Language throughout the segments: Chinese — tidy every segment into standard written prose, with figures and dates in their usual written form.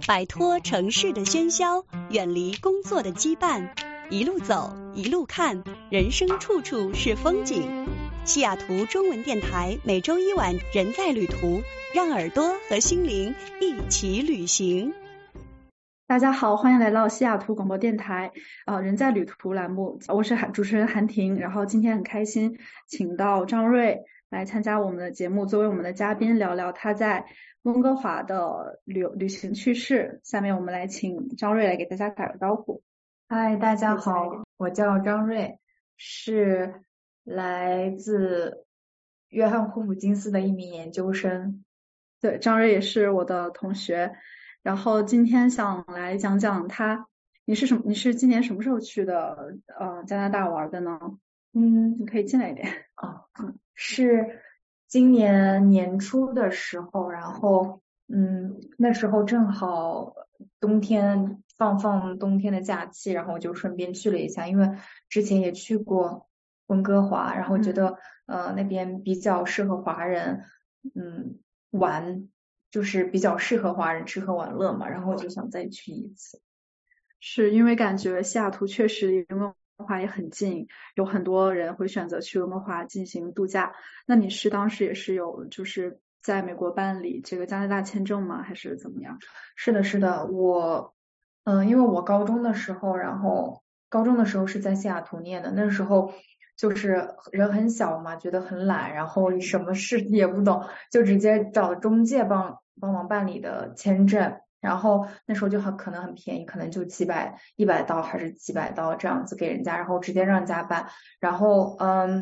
摆脱城市的喧嚣，远离工作的羁绊，一路走，一路看，人生处处是风景。西雅图中文电台每周一晚人在旅途，让耳朵和心灵一起旅行。 大家好，欢迎来到西雅图广播电台人在旅途栏目，我是主持人韩婷。然后今天很开心请到张瑞来参加我们的节目，作为我们的嘉宾，聊聊他在温哥华的旅行趣事。下面我们来请张瑞来给大家打个招呼。 嗨，大家好，我叫张瑞，是来自约翰霍普金斯的一名研究生。 对，张瑞也是我的同学。然后今天想来讲讲你是今年什么时候去的加拿大玩的呢？你可以进来一点。 是今年年初的时候，然后那时候正好冬天放冬天的假期，然后就顺便去了一下，因为之前也去过温哥华，然后觉得那边比较适合华人玩，就是比较适合华人吃喝玩乐嘛，然后就想再去一次。 是因为感觉西雅图确实离温哥华也很近，有很多人会选择去温哥华进行度假。那你是当时也是有就是在美国办理这个加拿大签证吗？还是怎么样？ 是的，我因为我高中的时候是在西雅图念的，那时候就是人很小嘛，觉得很懒，然后什么事也不懂，就直接找中介帮忙办理的签证。然后那时候就可能很便宜，可能就100刀还是几百刀这样子给人家，然后直接让人家办。然后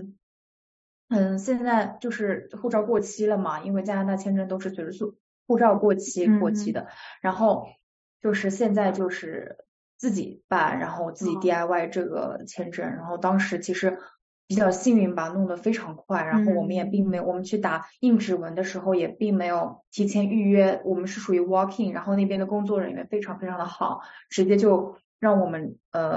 现在就是护照过期了嘛，因为加拿大签证都是随着护照过期的。然后就是现在就是自己办，然后自己 DIY 这个签证。然后当时其实比较幸运吧，弄得非常快，然后我们也并没有，我们去打印指纹的时候也并没有提前预约，我们是属于 walk in， 然后那边的工作人员非常非常的好，直接就让我们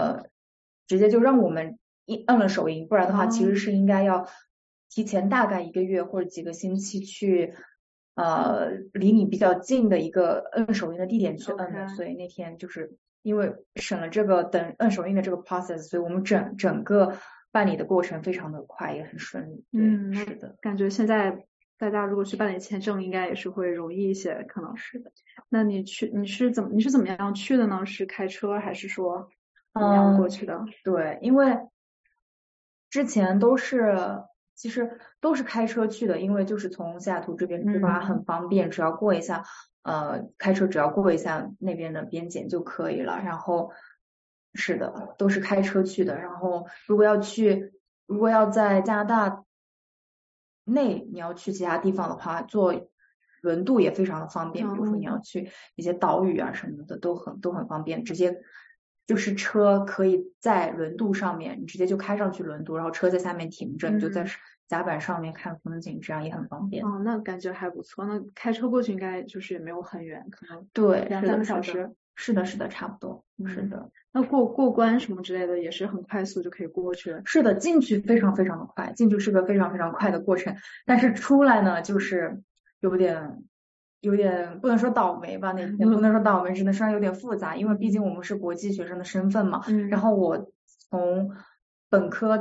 摁了手印，不然的话其实是应该要提前大概1个月或者几个星期去离你比较近的一个摁手印的地点去摁的。所以那天就是因为省了这个等摁手印的这个 process， 所以我们整个办理的过程非常的快，也很顺利。是的， 感觉现在大家如果去办理签证应该也是会容易一些，可能是的。那你是怎么样去的呢？是开车还是说怎么样过去的？ 对，因为之前其实都是开车去的，因为就是从西雅图这边出发很方便，只要过一下开车只要过一下那边的边检就可以了。然后是的，都是开车去的。然后如果要在加拿大内你要去其他地方的话，坐轮渡也非常的方便，比如说你要去一些岛屿啊什么的都很方便，直接就是车可以在轮渡上面，你直接就开上去轮渡，然后车在下面停着，你就在甲板上面看风景，这样也很方便。 那感觉还不错。那开车过去应该就是也没有很远，可能对 2-3个小时。 是的，差不多。是的。 那过关什么之类的也是很快速就可以过去。 是的，进去非常非常的快，进去是个非常非常快的过程，但是出来呢就是有点不能说倒霉吧，那天不能说倒霉，只能说有点复杂，因为毕竟我们是国际学生的身份嘛。然后我从本科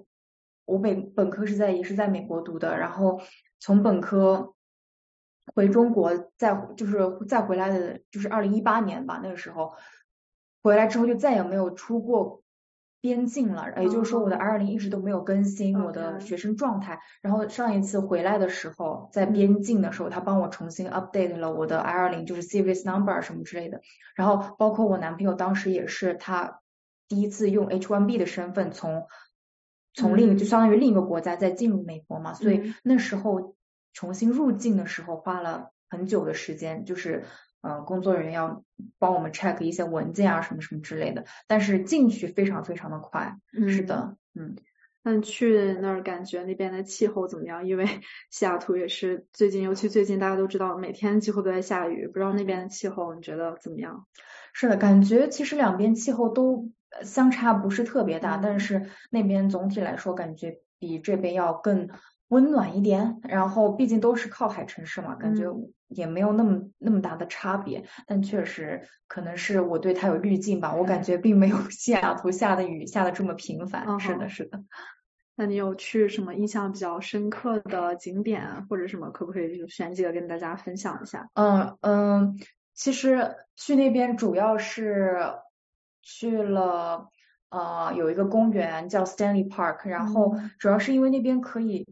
也是在美国读的，然后从本科回中国再回来的就是2018年吧，那个时候回来之后就再也没有出过边境了，也就是说我的 I20 一直都没有更新我的学生状态。然后上一次回来的时候，在边境的时候他帮我重新 update 了我的 I20， 就是 series number 什么之类的。然后包括我男朋友当时也是他第一次用 H1B 的身份从就相当于另一个国家再进入美国嘛，所以那时候重新入境的时候花了很久的时间，就是工作人员要帮我们 check 一些文件啊什么什么之类的，但是进去非常非常的快。是的。 那去那儿感觉那边的气候怎么样？因为西雅图也是尤其最近大家都知道每天几乎都在下雨，不知道那边的气候你觉得怎么样？ 是的，感觉其实两边气候都相差不是特别大，但是那边总体来说感觉比这边要更温暖一点，然后毕竟都是靠海城市嘛，感觉也没有那么大的差别，但确实可能是我对它有滤镜吧，我感觉并没有西雅图下的雨下的这么频繁。是的，是的。 那你有去什么印象比较深刻的景点或者什么，可不可以选几个跟大家分享一下？ 其实去那边主要是去了有一个公园叫 Stanley Park， 然后主要是因为那边可以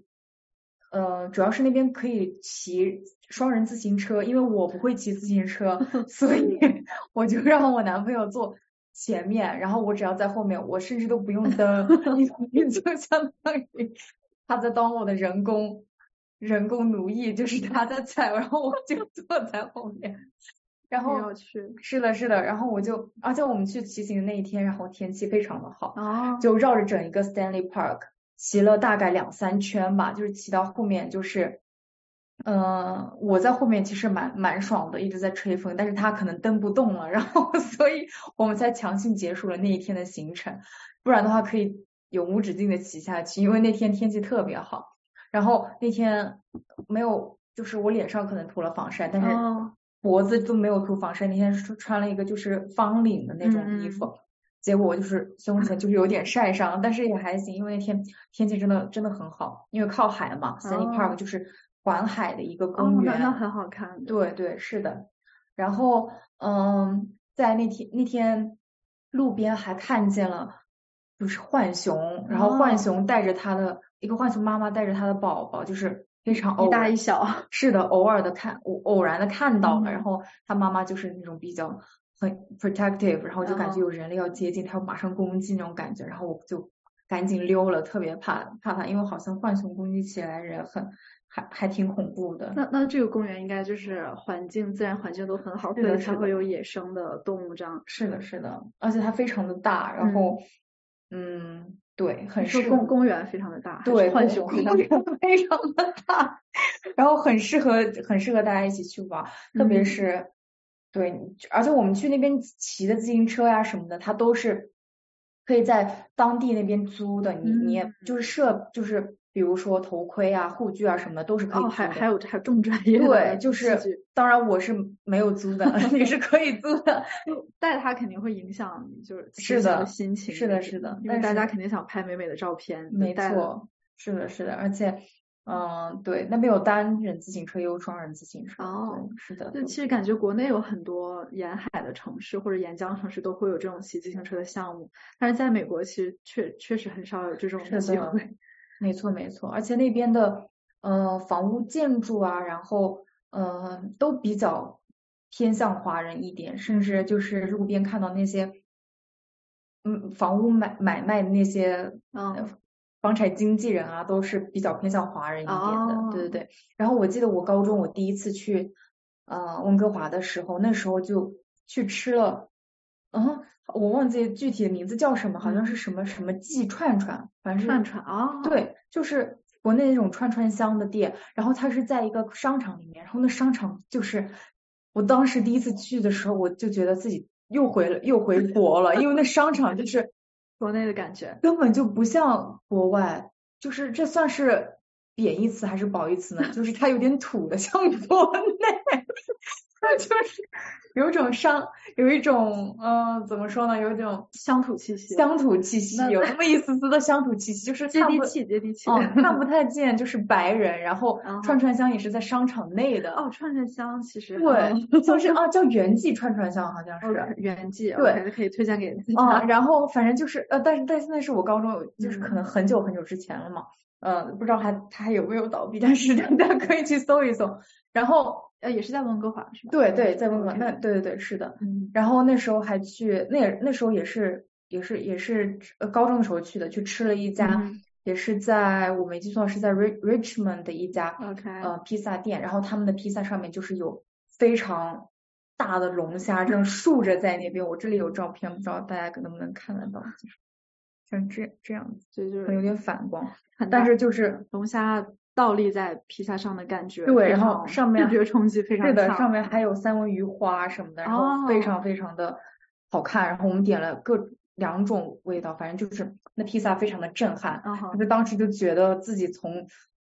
骑双人自行车，因为我不会骑自行车，所以我就让我男朋友坐前面，然后我只要在后面，我甚至都不用蹬，你就相当于他在当我的人工奴役，就是他在踩，然后我就坐在后面。然后是的，是的，然后而且我们去骑行的那一天，然后天气非常的好，就绕着整一个 Stanley Park 骑了大概2-3圈吧，就是骑到后面就是我在后面其实蛮爽的，一直在吹风，但是他可能蹬不动了，然后所以我们才强行结束了那一天的行程，不然的话可以永无止境的骑下去，因为那天天气特别好，然后那天没有，就是我脸上可能涂了防晒，但是脖子都没有涂防晒，那天穿了一个就是方领的那种衣服，结果我就是胸前就是有点晒伤，但是也还行，因为那天天气真的很好，因为靠海嘛，Stanley Park 就是环海的一个公园， 那很好看。 对对，是的。然后在那天路边还看见了就是浣熊，然后浣熊带着它的一个浣熊妈妈带着它的宝宝，就是非常一大一小。 是的，偶然的看到了，然后它妈妈就是那种比较很 protective， 然后就感觉有人类要接近，它要马上攻击那种感觉，然后我就赶紧溜了，特别怕它，因为好像浣熊攻击起来人还挺恐怖的。 那这个公园应该就是自然环境都很好，所以才会有野生的动物这样。 是的，是的，而且它非常的大，然后对，很适合公园非常的大， 对， 浣熊非常的大，然后很适合大家一起去玩，特别是对，而且我们去那边骑的自行车呀什么的，它都是可以在当地那边租的，你也就是比如说头盔啊、护具啊什么的都是可以租的。 还有这么专业的。 对，就是当然我是没有租的，你是可以租的。 带它肯定会影响就是是的心情。 是的，是的， 因为大家肯定想拍美美的照片。 没错，是的，是的，而且对，那边有单人自行车，也有双人自行车。是的。 就其实感觉国内有很多沿海的城市或者沿江城市都会有这种骑自行车的项目，但是在美国其实确实很少有这种机会。 没错没错，而且那边的房屋建筑啊，然后都比较偏向华人一点，甚至就是路边看到那些房屋买卖的那些房产经纪人啊，都是比较偏向华人一点的。对对对。然后我记得我高中我第一次去温哥华的时候，那时候就去吃了我忘记具体的名字叫什么，好像是什么记串串，反正是串串对，就是国内那种串串香的店，然后它是在一个商场里面，然后那商场就是我当时第一次去的时候，我就觉得自己又回国了，因为那商场就是国内的感觉， 根本就不像国外，就是这算是贬义词还是褒义词呢？就是它有点土的，像国内。就是有一种怎么说呢，有一种乡土气息， 有那么一丝丝的乡土气息，就是接地气看不太见，就是白人，然后串串香也是在商场内的。 串串香其实对，就是叫元记串串香，好像是元记， 对， 可以推荐给大家。 然后反正就是但是那是我高中，就是可能很久之前了嘛，不知道它还有没有倒闭，但是大家可以去搜一搜，然后。 也是在温哥华是吧？ 对对，在温哥华。那对是的。然后那时候还去，那时候也是高中的时候去的，去吃了一家，也是在我没记错是在 Richmond 的一家披萨店，然后他们的披萨上面就是有非常大的龙虾这样竖着在那边，我这里有照片，不知道大家能不能看得到，就是像这样子，就是有点反光，但是就是龙虾倒立在披萨上的感觉， 对，然后上面视觉冲击非常强， 是的，上面还有三文鱼花什么的，然后非常非常的好看，然后我们点了2种味道，反正就是那披萨非常的震撼，就当时就觉得自己从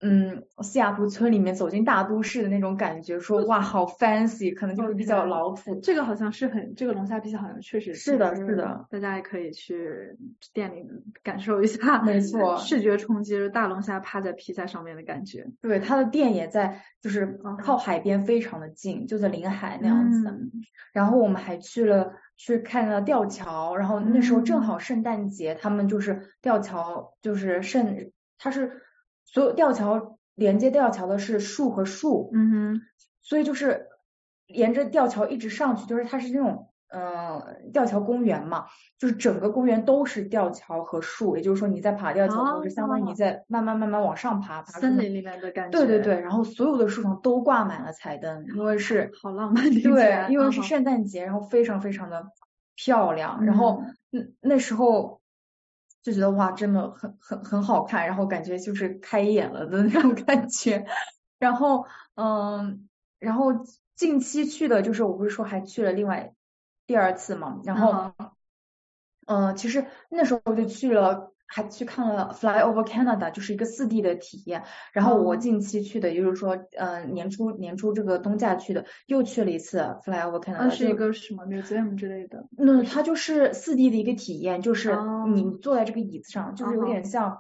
西雅图村里面走进大都市的那种感觉，说哇好 fancy，可能就是比较老土。 这个好像是这个龙虾披萨好像确实是的，是的， 大家也可以去店里感受一下， 没错， 视觉冲击，大龙虾趴在披萨上面的感觉。 对，它的店也在，就是靠海边非常的近，就在临海那样子的。然后我们还去看了吊桥，然后那时候正好圣诞节，他们就是吊桥，就是它是所有连接吊桥的是树和树，所以就是沿着吊桥一直上去，就是它是那种吊桥公园嘛，就是整个公园都是吊桥和树，也就是说你在爬吊桥的时候，就相当于你在慢慢往上爬森林里面的感觉。 对对对，然后所有的树上都挂满了彩灯，因为是好浪漫， 对，因为是圣诞节，然后非常非常的漂亮，然后那时候就觉得哇，真的很好看，然后感觉就是开眼了的那种感觉，然后然后近期去的就是我不是说还去了第二次嘛，然后其实那时候就还去看了 Fly Over Canada， 就是一个4D 的体验。然后我近期去的，也就是说年初这个冬假去的，又去了一次 Fly Over Canada。 是一个什么 museum 之类的？ 它就是4D 的一个体验，就是你坐在这个椅子上，就是有点像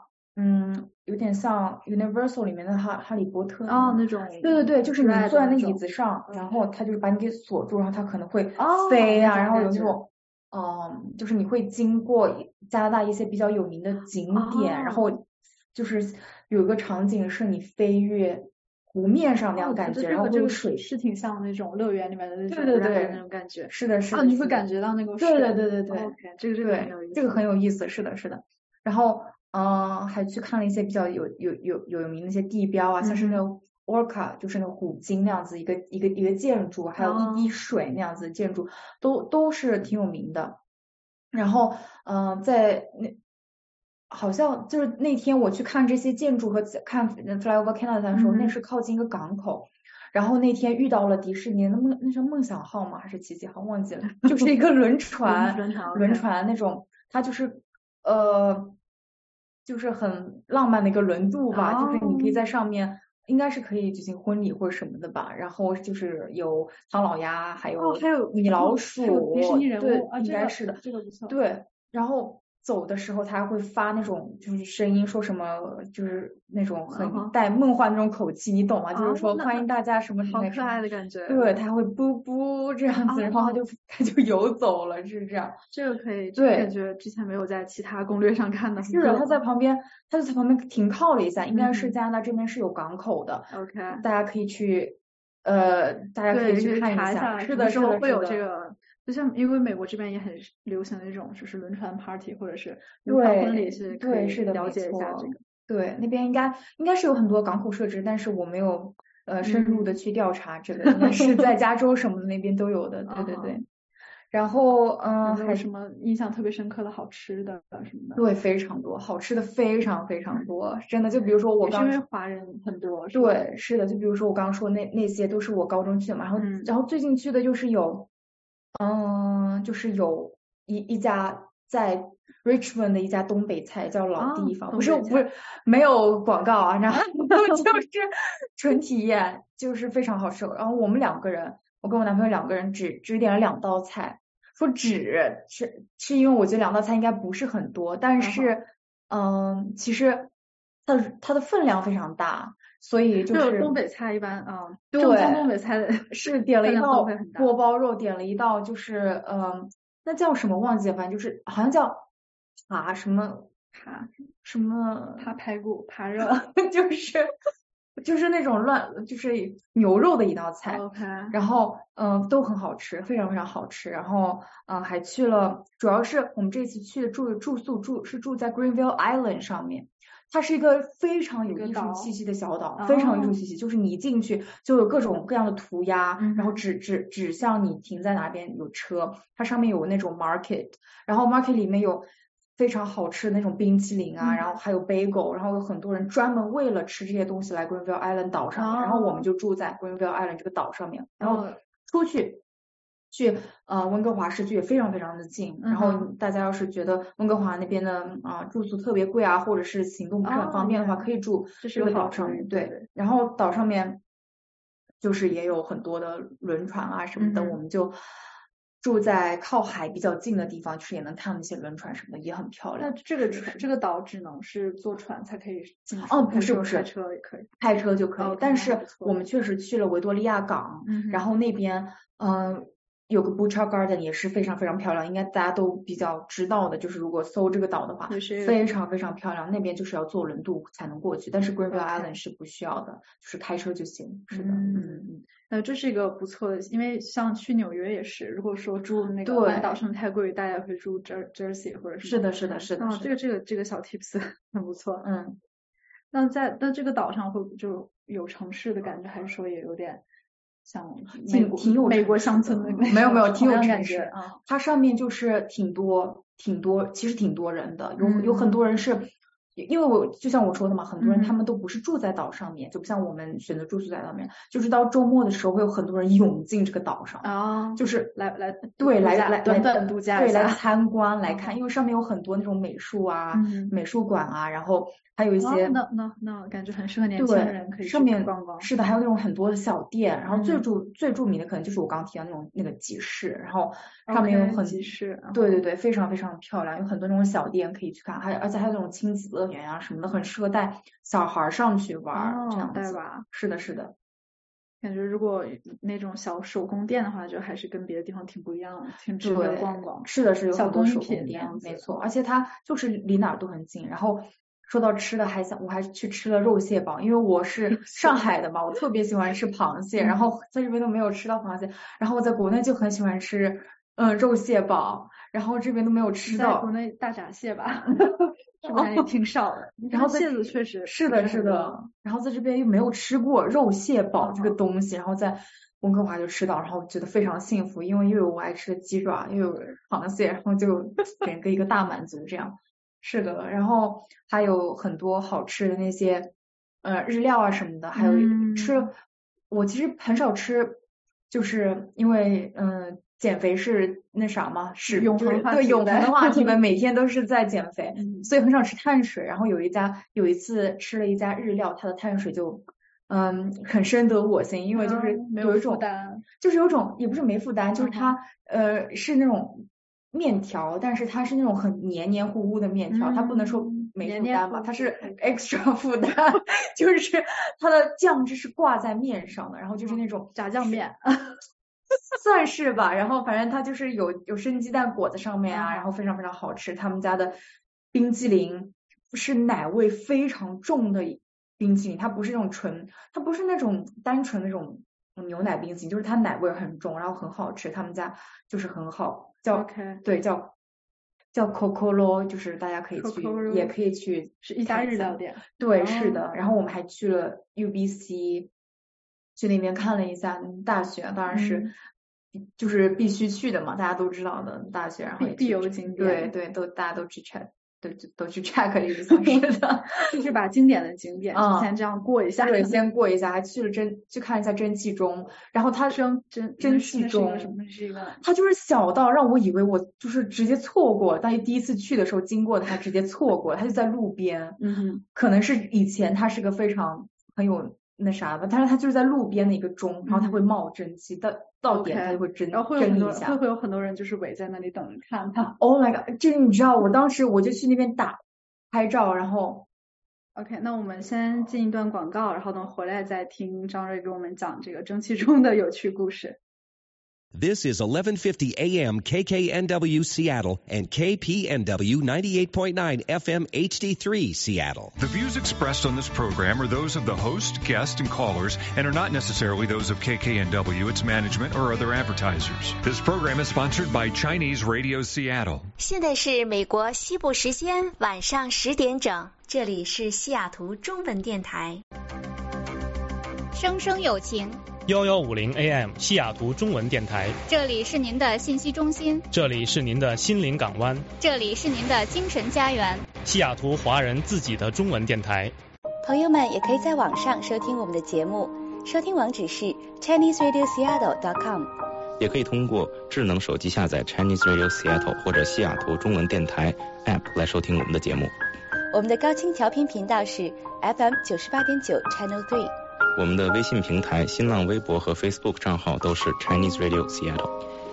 Universal 里面的哈利波特那种。 对对对，就是你坐在那椅子上，然后它就是把你给锁住，然后它可能会飞啊，然后有那种就是你会经过加拿大一些比较有名的景点，然后就是有一个场景是你飞越湖面上那样感觉，然后这个水是挺像那种乐园里面的那种对对对那种感觉。 是的是的。 你会感觉到那个水。 对对对对对。 OK，这个很有意思。 这个很有意思，是的是的。然后还去看了一些比较有名的一些地标啊，像是那个Orca， 就是那个虎鲸那样子一个建筑，还有一滴水那样子的建筑，都是挺有名的。然后在好像就是那天我去看这些建筑和看 Fly Over Canada 的时候，那是靠近一个港口。然后那天遇到了迪士尼那是梦想号吗还是奇迹号忘记了，就是一个轮船那种，它就是就是很浪漫的一个轮渡吧，就是你可以在上面，应该是可以举行婚礼或者什么的吧。然后就是有唐老鸭，还有米老鼠， 迪士尼人物， 对，应该是的， 这个不错。 对，然后走的时候他还会发那种就是声音，说什么就是那种很带梦幻那种口气，你懂吗？就是说欢迎大家什么什么， 好可爱的感觉。 对，他会布布这样子，然后他就游走了，是这样。 这个可以， 对， 感觉之前没有在其他攻略上看到。 是的，他就在旁边停靠了一下，应该是加拿大这边是有港口的。 OK， 大家可以去看一下。是的， 会有这个。就像因为美国这边也很流行那种就是轮船 party 或者是轮船婚礼，是可以了解一下这个。 对，那边应该是有很多港口设置，但是我没有深入的去调查这个，应该是在加州什么的那边都有的。对对对。然后还有什么印象特别深刻的好吃的什么的？ 对，非常多，好吃的非常非常多，真的。就比如说我因为华人很多。 对，是的，就比如说我刚刚说那些都是我高中去的嘛，然后最近去的就是就是有一家在 Richmond 的一家东北菜叫老地方，不是没有广告啊，然后就是纯体验，就是非常好吃。然后我跟我男朋友2个人只点了2道菜，说是因为我觉得2道菜应该不是很多，但是其实它的分量非常大。所以就是东北菜一般对， 东北菜是点了一道锅包肉，点了一道就是那叫什么忘记了，反正就是好像叫扒什么排骨扒肉就是那种就是牛肉的一道菜。 OK， 然后都很好吃，非常非常好吃。然后还去了，主要是我们这次去的住宿是住在 Greenville Island 上面。它是一个非常有艺术气息的小岛，非常有艺术气息，就是你一进去就有各种各样的涂鸦，然后指向你停在哪边有车，它上面有那种 market， 然后 market 里面有非常好吃的那种冰淇淋啊，然后还有 bagel， 然后有很多人专门为了吃这些东西来 Greenville Island 岛上面，然后我们就住在 Greenville Island 这个岛上面，然后出去去温哥华市区也非常非常的近，然后大家要是觉得温哥华那边的住宿特别贵啊，或者是行动不是很方便的话，可以住这个岛上面。对，然后岛上面就是也有很多的轮船啊什么的，我们就住在靠海比较近的地方，就是也能看那些轮船什么的，也很漂亮。 那这个岛只能是坐船才可以进去？ 不是， 开车也可以， 开车就可以。但是我们确实去了维多利亚港，然后那边有个 Butcher Garden 也是非常非常漂亮，应该大家都比较知道的，就是如果搜这个岛的话，非常非常漂亮。那边就是要坐轮渡才能过去，但是 Granville Island 是不需要的，就是开车就行。是的， 这是一个不错的，因为像去纽约也是，如果说住那个湾岛上太贵，大家会住 Jersey 或者什么。 是的。 这个小 tips 很不错。那这个岛上会就有城市的感觉，还是说也有点像挺有美国乡村的那种？ 没有，挺有城市。它上面就是挺多，其实挺多人的，有很多人是。因为就像我说的嘛，很多人他们都不是住在岛上面，就不像我们选择住宿在上面，就是到周末的时候会有很多人涌进这个岛上，就是来短短度假， 对，来参观来看，因为上面有很多那种美术啊、美术馆啊，然后还有一些那感觉很适合年轻人可以上面逛逛。 是的，还有那种很多的小店，然后最著名的可能就是我刚提到那个集市，然后上面有很集市， 对，非常非常漂亮，有很多那种小店可以去看，而且还有那种亲子乐园啊什么的，很适合带小孩上去玩，这样子。是的。 感觉如果那种小手工店的话，就还是跟别的地方挺不一样的，挺值得逛逛。 是的，有很多手工店， 没错，而且它就是离哪儿都很近。然后说到吃的，我还去吃了肉蟹堡，因为我是上海的嘛，我特别喜欢吃螃蟹，然后在这边都没有吃到螃蟹，然后我在国内就很喜欢吃肉蟹堡，然后这边都没有吃到。 在国内大闸蟹吧。是不是也挺少的？ 然后蟹子确实是的，然后在这边又没有吃过肉蟹堡这个东西，然后在温哥华就吃到，然后觉得非常幸福，因为又有我爱吃的鸡爪，又有螃蟹，然后就整个一个大满足这样。是的，然后还有很多好吃的那些日料啊什么的，还有我其实很少吃，就是因为减肥是那啥嘛，是永恒的话题们每天都是在减肥，所以很少吃碳水。然后有一次吃了一家日料，它的碳水就很深得我心，因为就是有一种就是有种也不是没负担，就是它是那种面条，但是它是那种很黏黏糊糊的面条，它不能说没负担吧，它是 extra 负担，就是它的酱汁是挂在面上的，然后就是那种炸酱面。 算是吧，然后反正它就是有生鸡蛋裹在上面啊，然后非常非常好吃。他们家的冰淇淋是奶味非常重的冰淇淋，它不是那种单纯那种牛奶冰淇淋，就是它奶味很重，然后很好吃。他们家就是很好，叫 Kokoro， 就是大家可以去，也可以去， 是一家日料店。 对，是的。然后我们还去了 UBC。去那边看了一下大学，当然是就是必须去的嘛，大家都知道的大学，然后必游景点， 对，大家都去 check，都去 check 了一下，是的， 就是把经典的景点先这样过一下， 对，先过一下，还去看一下蒸汽钟，然后它蒸汽钟，它就是小到让我以为我就是直接错过，但第一次去的时候经过它直接错过，它就在路边，可能是以前它是个非常很有那啥吧，但是它就是在路边的一个钟，然后它会冒蒸汽，到点它就会蒸一下， 会有很多人就是围在那里等着看它。 Oh my god！ 这你知道，我当时我就去那边拍照，然后 OK， 那我们先进一段广告，然后等回来再听张瑞给我们讲这个蒸汽钟的有趣故事。 This is 1150 AM KKNW Seattle and KPNW 98.9 FM HD3 Seattle. The views expressed on this program are those of the host, guest, and callers and are not necessarily those of KKNW, its management, or other advertisers. This program is sponsored by Chinese Radio Seattle. 现在是美国西部时间晚上10点整，这里是西雅图中文电台。 声声有情。 1150 AM 西雅图中文电台， 这里是您的信息中心， 这里是您的心灵港湾， 这里是您的精神家园， 西雅图华人自己的中文电台。 朋友们也可以在网上收听我们的节目，收听网址是 ChineseRadioSeattle.com， 也可以通过智能手机下载 Chinese Radio Seattle 或者西雅图中文电台 App 来收听我们的节目。 我们的高清调频频道是 FM 98.9 Channel 3。 我们的微信平台、新浪微博和 Facebook 账号都是 Chinese Radio Seattle。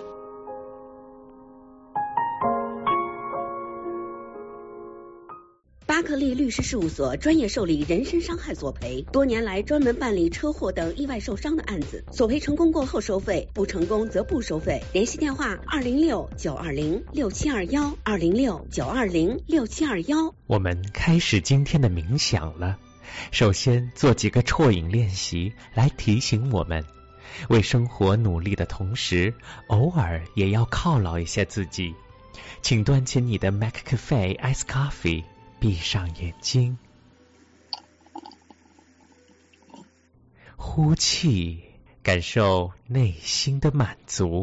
巴克利律师事务所专业受理人身伤害索赔，多年来专门办理车祸等意外受伤的案子，索赔成功过后收费，不成功则不收费。联系电话206-920-6721，206-920-6721。 我们开始今天的冥想了。首先做几个啜饮练习，来提醒我们为生活努力的同时，偶尔也要犒劳一下自己。请端起你的 McCafe Ice Coffee， 闭上眼睛，呼气，感受内心的满足。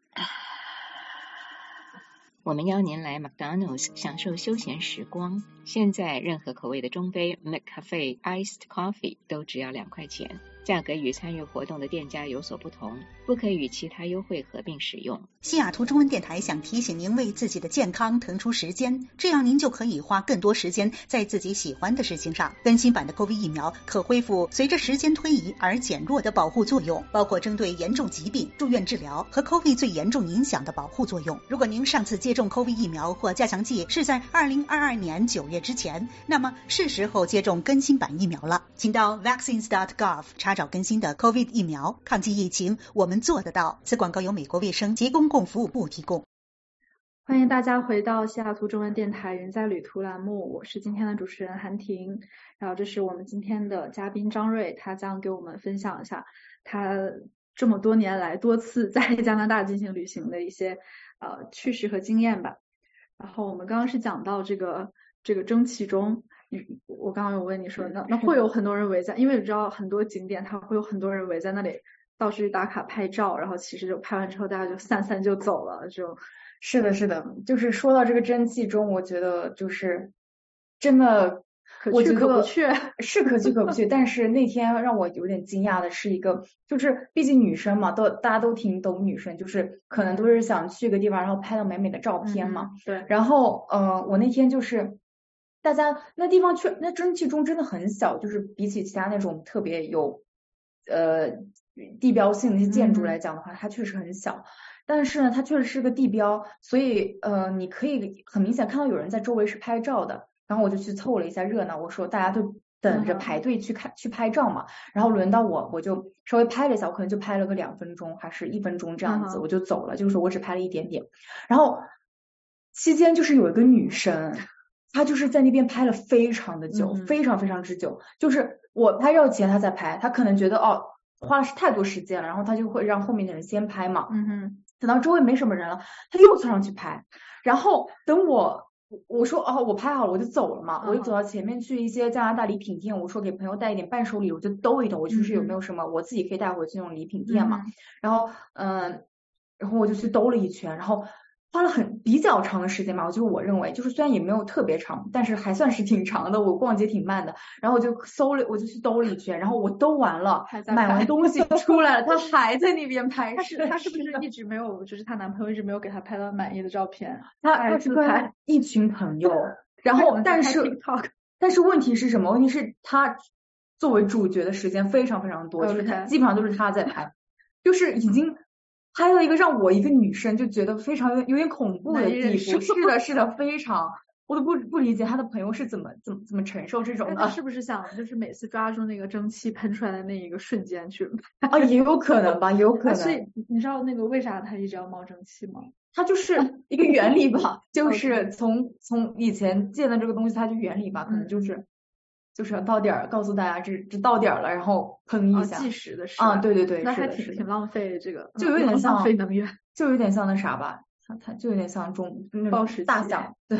我们邀您来 McDonald's 享受休闲时光。现在任何口味的中杯 McCafe Iced Coffee 都只要2块钱，价格与参与活动的店家有所不同，不可与其他优惠合并使用。 西雅图中文电台想提醒您为自己的健康腾出时间，这样您就可以花更多时间在自己喜欢的事情上。更新版的 COVID 疫苗可恢复随着时间推移而减弱的保护作用，包括针对严重疾病、住院治疗和 COVID 最严重影响的保护作用。如果您上次接种 COVID 疫苗或加强剂是在2022年9月之前，那么是时候接种更新版疫苗了。请到 vaccines.gov 查找更新的 COVID 疫苗。抗击疫情，我们做得到。此广告由美国卫生及公共服务部提供。 欢迎大家回到西雅图中文电台人在旅途栏目，我是今天的主持人韩婷。然后这是我们今天的嘉宾张瑞，他将给我们分享一下他这么多年来多次在加拿大进行旅行的一些趣事和经验吧。然后我们刚刚是讲到这个蒸汽钟，我刚刚有问你说那会有很多人围在，因为你知道很多景点它会有很多人围在那里到处去打卡拍照，然后其实就拍完之后大家就散就走了。 是的，就是说到这个蒸汽钟，我觉得就是真的可去可不去， 是可去可不去。但是那天让我有点惊讶的是一个，就是毕竟女生嘛，大家都挺懂女生，就是可能都是想去个地方，然后拍到美美的照片嘛。 对。 然后我那天就是大家那地方那蒸汽钟真的很小，就是比起其他那种特别有地标性的一些建筑来讲的话，它确实很小。但是呢，它确实是个地标，所以你可以很明显看到有人在周围是拍照的。然后我就去凑了一下热闹，我说大家都等着排队去拍照嘛。然后轮到我就稍微拍了一下，我可能就拍了个2分钟还是1分钟这样子，我就走了，就是我只拍了一点点。然后期间就是有一个女生，她就是在那边拍了非常的久，非常非常之久。就是我拍照前她在拍，她可能觉得花了太多时间了，然后她就会让后面的人先拍嘛。等到周围没什么人了，她又凑上去拍。然后等我说我拍好了我就走了嘛，我就走到前面去一些加拿大礼品店，我说给朋友带一点伴手礼，我就兜一兜，我就是有没有什么我自己可以带回去那种礼品店嘛。然后我就去兜了一圈，然后花了比较长的时间吧，我认为就是虽然也没有特别长，但是还算是挺长的，我逛街挺慢的。然后我就去兜了一圈，然后我兜完了，买完东西出来了，她还在那边拍。 她是不是一直没有，就是她男朋友一直没有给她拍到满意的照片？ 她是跟一群朋友，然后但是问题是什么？问题是她作为主角的时间非常非常多，就是她基本上都是她在拍，就是已经拍了一个让我一个女生就觉得非常有点恐怖的地步。是的，非常，我都不理解他的朋友是怎么承受这种的。 他是不是想就是每次抓住那个蒸汽喷出来的那一个瞬间去也有可能吧，有可能。 所以你知道那个为啥他一直要冒蒸汽吗？ 它就是一个原理吧，就是从以前见的这个东西，它就原理吧，可能就是到点儿告诉大家这到点儿了，然后喷一下。 计时的是对， 那还挺浪费这个， 就有点像浪费能源， 就有点像那啥吧，它就有点像报时大象。对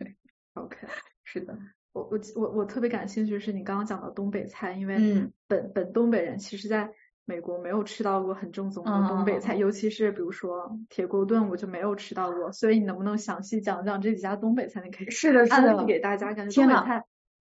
OK， 是的。 我特别感兴趣是你刚刚讲的东北菜，因为本东北人其实在美国没有吃到过很正宗的东北菜，尤其是比如说铁锅炖，我就没有吃到过。所以你能不能详细讲讲这几家东北菜？你可以是的安利给大家，感觉东北菜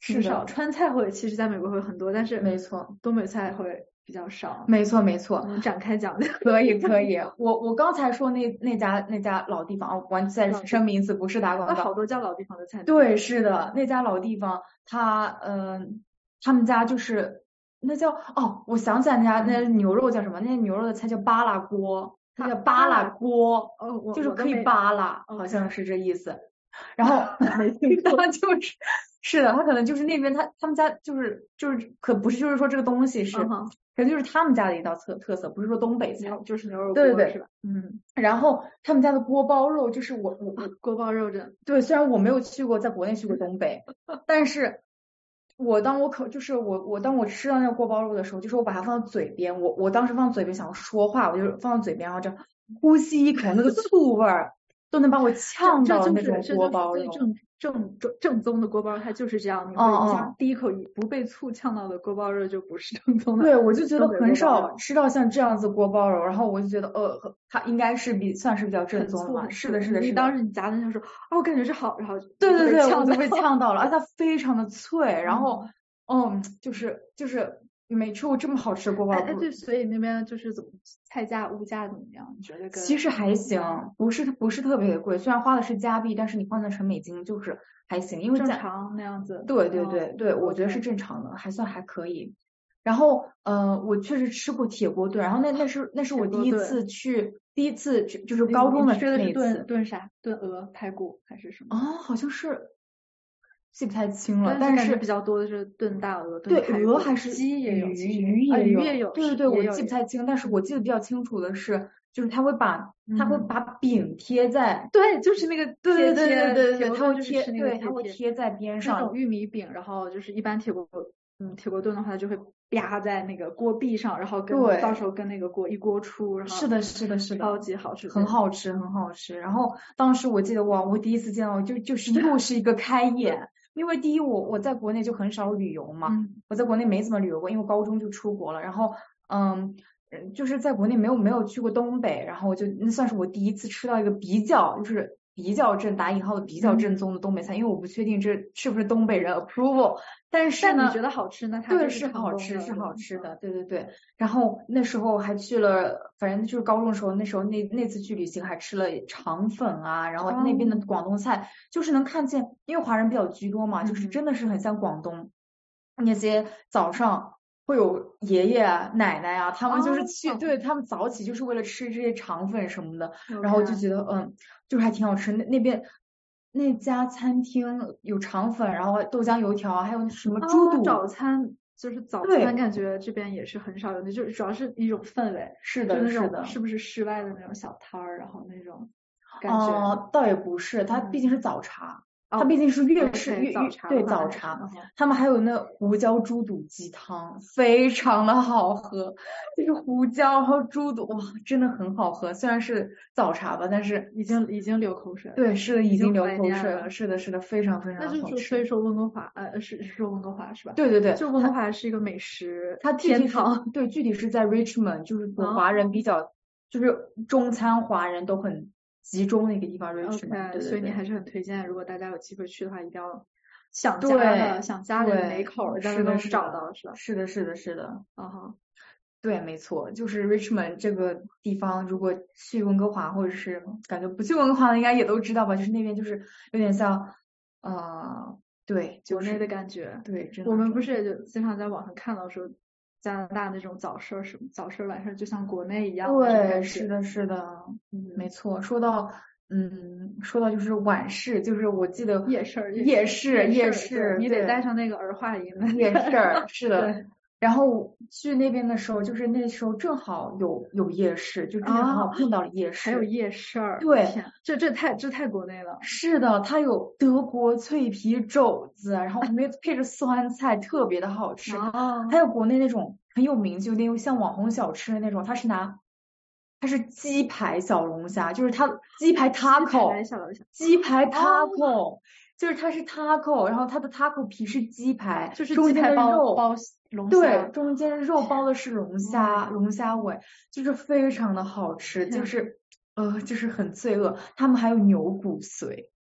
挺少。川菜会其实在美国会很多，但是没错， 东北菜会比较少。 没错没错， 我们展开讲讲。 可以。我刚才说那家老地方，我再声明一次，不是打广告。 好多家老地方的菜。 对，是的，那家老地方，他们家就是那叫我想起来那牛肉叫什么？那牛肉的菜叫巴拉锅，它叫巴拉锅，就是可以扒拉，好像是这意思。然后他就是的，他可能就是那边他们家就是可不是就是说这个东西是，可能就是他们家的一道特色，不是说东北菜， 就是牛肉锅， 对是吧？ 然后他们家的锅包肉就是我锅包肉的， 对，虽然我没有在国内去过东北，但是当我吃到那个锅包肉的时候，就是我把它放到嘴边，我当时放嘴边想说话，我就放到嘴边，然后这呼吸一口那个醋味儿都能把我呛到那种锅包肉。 正宗的锅包肉它就是这样，你像第一口不被醋呛到的锅包肉就不是正宗的。 对，我就觉得很少吃到像这样子锅包肉，然后我就觉得它应该是算是比较正宗的吧。是的。 你当时你夹的时候，我感觉是好，然后对，我就被呛到了，而且它非常的脆，然后就是没吃过这么好吃的锅包肉。 对，所以那边就是菜价物价怎么样？你觉得其实还行，不是特别的贵，虽然花的是加币，但是你换算成美金就是还行，因为正常那样子。 对，我觉得是正常的，还算还可以。然后我确实吃过铁锅炖，然后那是我第一次去就是高中的那一次。 炖啥？炖鹅、排骨还是什么？ 好像是。记不太清了， 但是比较多的是炖大鹅， 对，鹅还是鸡也有， 鱼也有， 对，我记不太清，但是我记得比较清楚的是，就是他会把饼贴在， 对，就是那个对， 他会贴，对，他会贴在边上， 那种玉米饼，然后就是一般铁锅炖的话，就会啪在那个锅壁上，然后到时候跟那个锅一锅出，然后是的， 超级好吃， 很好吃。然后当时我记得我第一次见到就是又是一个开眼。因为第一我在国内就很少旅游嘛，我在国内没怎么旅游过，因为高中就出国了，然后就是在国内没有去过东北，然后那算是我第一次吃到一个比较打引号的比较正宗的东北菜，因为我不确定这是不是东北人 approval， 但是呢你觉得好吃呢？ 对，是好吃的，对。然后那时候还去了，反正就是高中的时候，那时候那次去旅行还吃了肠粉啊，然后那边的广东菜，就是能看见，因为华人比较居多嘛，就是真的是很像广东那些早上会有爷爷啊奶奶啊，他们就是对，他们早起就是为了吃这些肠粉什么的，然后就觉得就是还挺好吃。那边那家餐厅有肠粉，然后豆浆油条啊，还有什么猪肚。 早餐就是早餐，感觉这边也是很少有的，就主要是一种氛围。 是的， 是不是室外的那种小摊儿，然后那种感觉？ 倒也不是，它毕竟是早茶。它毕竟是粤式对早茶，他们还有那胡椒猪肚鸡汤，非常的好喝，就是胡椒然后猪肚，哇，真的很好喝。虽然是早茶吧，但是已经流口水了。 对，是的，已经流口水了。是的，非常非常好吃。 那就所以说温哥华，是说温哥华是吧？ 对， 就温哥华是一个美食天堂。对，具体是在 Richmond， 就是华人比较，就是中餐华人都很集中的一个地方。 对，所以你还是很推荐，如果大家有机会去的话，一定要想家的哪口大家都能找到，是吧？ 是的。对，没错，就是 Richmond 这个地方，如果去温哥华或者是感觉不去温哥华的，应该也都知道吧？就是那边就是有点像对， 国内的感觉。 对，真的。 我们不是也就经常在网上看到说加拿大那种早市晚上就像国内一样。 对，是的，没错。说到就是晚市，就是我记得夜市，你得带上那个儿化音的夜市，是的。然后去那边的时候，就是那时候正好有夜市，就正好碰到了夜市， 还有夜市。 对， 这太国内了。 是的，它有德国脆皮肘子，然后配着酸菜，特别的好吃。还有国内那种很有名，就那种像网红小吃的那种，它是鸡排小龙虾，就是它鸡排 taco， 鸡排 taco，就是它是 taco， 然后它的 taco 皮是鸡排， 就是中间的肉包龙虾， 对，中间肉包的是龙虾尾，就是非常的好吃，就是很罪恶。他们还有牛骨髓，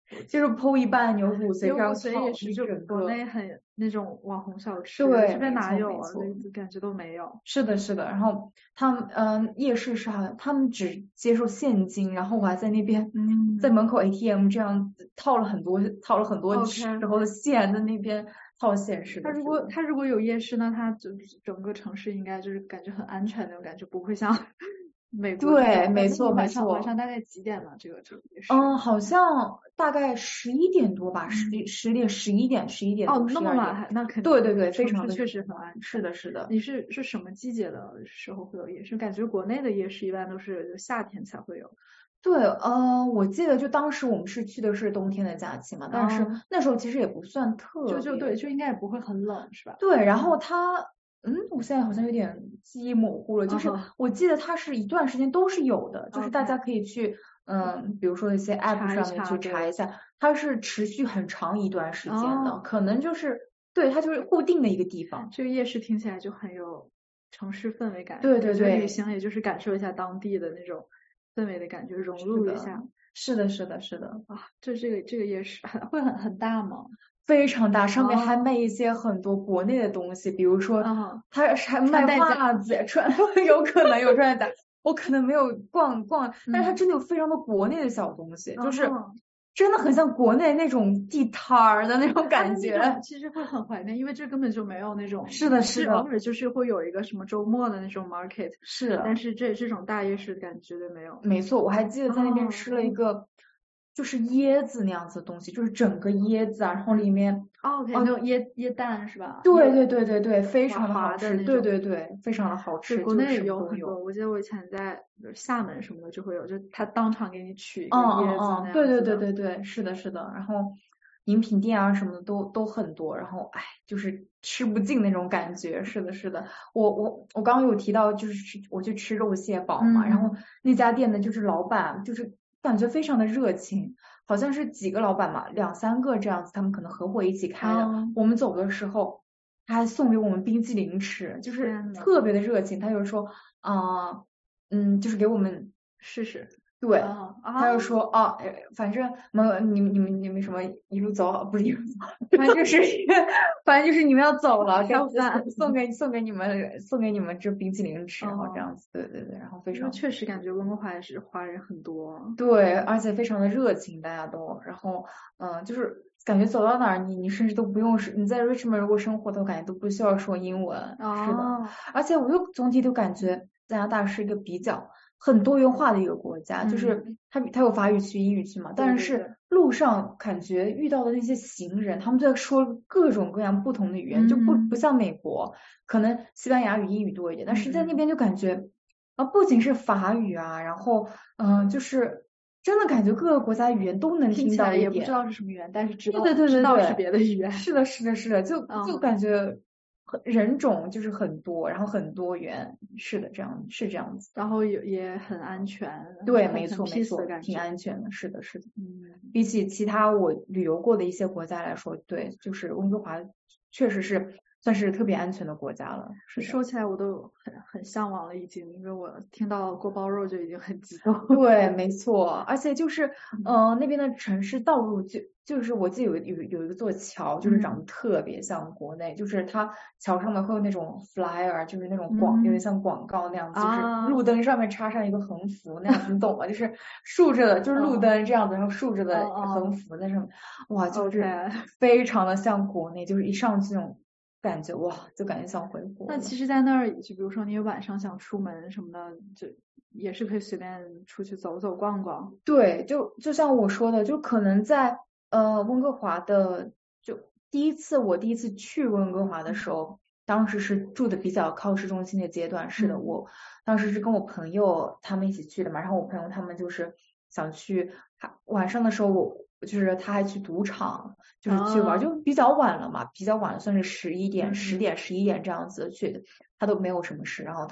就是剖一半牛骨髓，然后所以也是就国内很那种网红小吃， 对， 这边哪有啊？感觉都没有。 是的，是的。然后他们夜市是好像他们只接受现金，然后我还在那边在门口 ATM 这样套了很多时候的线，在那边套现式的。 他如果有夜市，那他整个城市应该就是感觉很安全那种感觉，不会像美国。 对，没错没错。 晚上大概几点了？这个夜市？ 好像大概11点多吧，10点11点哦，那么晚那肯定。 对，非常的确实很安全。 是的，是的。 你是什么季节的时候会有夜市？感觉国内的夜市一般都是夏天才会有。 对，我记得就当时我们是去的是冬天的假期嘛，但是那时候其实也不算特别， 就应该也不会很冷，是吧？ 对，然后我现在好像有点记忆模糊了，就是我记得它是一段时间都是有的，就是大家可以去比如说一些 app 上面去查一下，它是持续很长一段时间的，可能就是对，它就是固定的一个地方。 这个夜市听起来就很有城市氛围感， 对， 旅行也就是感受一下当地的那种氛围的感觉，融入一下。 是的啊，这个夜市会很大吗？ 非常大，上面还卖一些很多国内的东西，比如说它还卖袜子，有可能有穿戴甲，我可能没有逛，但是它真的有非常多国内的小东西，就是真的很像国内那种地摊儿的那种感觉。 其实会很怀念，因为这根本就没有那种。 是的， 偶尔就是会有一个什么周末的那种 market， 是， 但是这种大夜市感觉绝对没有。 没错，我还记得在那边吃了一个。就是椰子那样子的东西，就是整个椰子啊，然后里面那种椰蛋是吧？ 对，非常的好吃，对，非常的好吃。 国内有很多，我记得我以前在厦门什么的就会有，就他当场给你取一个椰子那样子。 对，是的。然后饮品店啊什么的都很多，然后就是吃不尽那种感觉。是的，我刚刚有提到，就是我去吃肉蟹堡嘛，然后那家店的就是老板就是感觉非常的热情，好像是几个老板嘛，2、3个这样子，他们可能合伙一起开的。我们走的时候他还送给我们冰淇淋吃，就是特别的热情。他就说就是给我们试试。 对，他就说反正你们什么一路走好，不是一路走，反正就是你们要走了，送给你们这冰淇淋吃，然后这样子，对，然后非常确实感觉温哥华也是华人很多， 对，而且非常的热情，大家都，然后就是感觉走到哪儿你甚至都不用你在 Richmond 如果生活的感觉都不需要说英文，是的，而且我又总体都感觉加拿大是一个比较很多元化的一个国家，就是它有法语区、英语区嘛，但是路上感觉遇到的那些行人，他们在说各种各样不同的语言，就不像美国，可能西班牙语、英语多一点，但是在那边就感觉不仅是法语啊，然后就是真的感觉各个国家语言都能听到一点， 也不知道是什么语言，但是知道是别的语言。 是的，就感觉人种就是很多，然后很多元，是的，这样子， 然后也很安全， 对，没错，挺安全的，是的，比起其他我旅游过的一些国家来说，对，就是温哥华确实是算是特别安全的国家了。 说起来我都很向往了已经，因为我听到锅包肉就已经很激动。 对，没错，而且就是那边的城市道路就是我记得有一座桥，就是长得特别像国内，就是它桥上面会有那种 flyer， 就是那种有点像广告那样子，就是路灯上面插上一个横幅那样子，你懂吗？就是竖着的，就是路灯这样子，然后竖着的横幅在上面，哇，就是非常的像国内，就是一上去那种感觉，哇，就感觉像回国。 那其实在那儿，就比如说你晚上想出门什么的，就也是可以随便出去走走逛逛。 对，就像我说的，就可能在温哥华的，就我第一次去温哥华的时候，当时是住的比较靠市中心的阶段，是的，我当时是跟我朋友他们一起去的嘛，然后我朋友他们就是想去，晚上的时候就是他还去赌场，就是去玩，就比较晚了嘛，比较晚了，算是10点、11点这样子去的，他都没有什么事，然后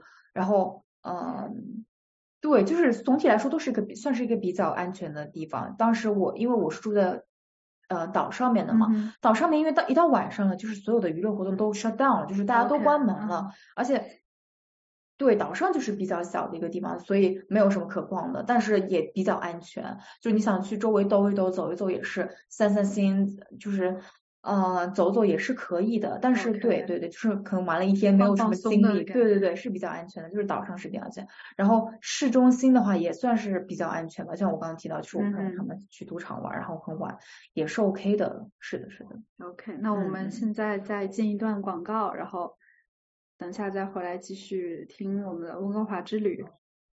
对，就是总体来说都是算是一个比较安全的地方。当时因为我是住在岛上面的嘛，岛上面因为一到晚上了，就是所有的娱乐活动都 shut down 了，就是大家都关门了，而且对，岛上就是比较小的一个地方，所以没有什么可逛的，但是也比较安全。就你想去周围兜一兜、走一走，也是散心，就是走走也是可以的。但是对，就是可能玩了一天没有什么精力，对，是比较安全的，就是岛上是比较安全。然后市中心的话也算是比较安全吧，像我刚刚提到，就是我朋友他们去赌场玩，然后很晚也是 OK 的。是的。 OK， 那我们现在再进一段广告，然后等下再回来继续听我们的温哥华之旅。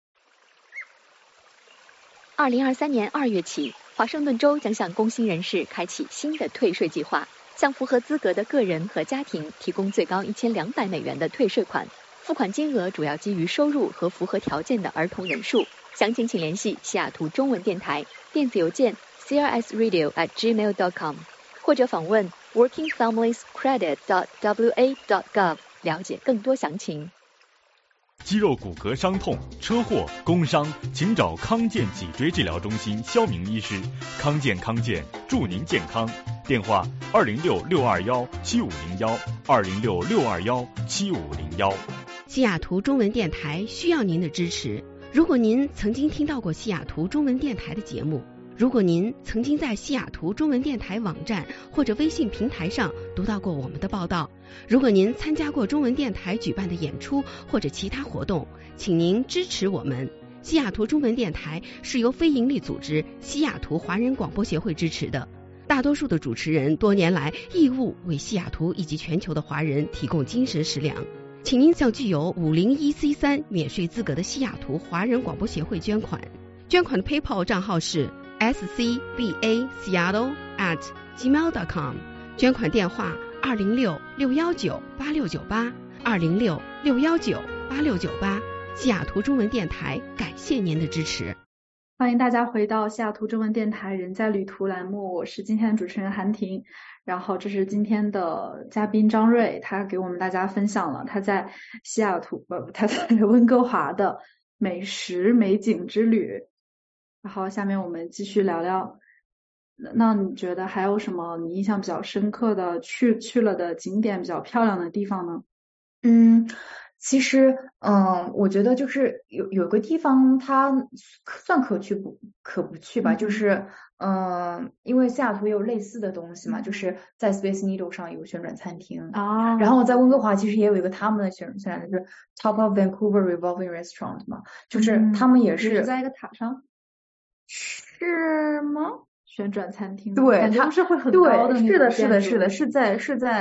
2023年2月起，华盛顿州将向工薪人士开启新的退税计划，向符合资格的个人和家庭提供最高$1200的退税款，付款金额主要基于收入和符合条件的儿童人数。详情请联系西雅图中文电台，电子邮件 crsradio@gmail.com， 或者访问 workingfamiliescredit.wa.gov 了解更多详情。 肌肉骨骼伤痛、车祸、工伤，请找康健脊椎治疗中心肖明医师。康健，祝您健康。电话206-621-7501，206-621-7501。 西雅图中文电台需要您的支持。如果您曾经听到过西雅图中文电台的节目，如果您曾经在西雅图中文电台网站或者微信平台上读到过我们的报道，如果您参加过中文电台举办的演出或者其他活动，请您支持我们。西雅图中文电台是由非营利组织西雅图华人广播协会支持的，大多数的主持人多年来义务为西雅图以及全球的华人提供精神食粮。请您向具有501C3免税资格的西雅图华人广播协会捐款。捐款的 PayPal 账号是scbaseattle@gmail.com， 捐款电话206-619-8698 206-619-8698。西雅图中文电台感谢您的支持。 欢迎大家回到西雅图中文电台人在旅途栏目，我是今天的主持人韩婷，然后这是今天的嘉宾张瑞，他给我们大家分享了他在他在温哥华的美食美景之旅。然后下面我们继续聊聊，那你觉得还有什么你印象比较深刻的去了的景点比较漂亮的地方呢？ 其实我觉得就是有个地方它算可去可不去吧，就是因为西雅图也有类似的东西嘛，就是在 Space Needle 上有旋转餐厅然后在温哥华其实也有一个他们的旋转就是 Top of Vancouver Revolving Restaurant 嘛，就是他们也是在一个塔上。 是吗？ 旋转餐厅， 对， 感觉是会很高的那种建筑。 是的，是在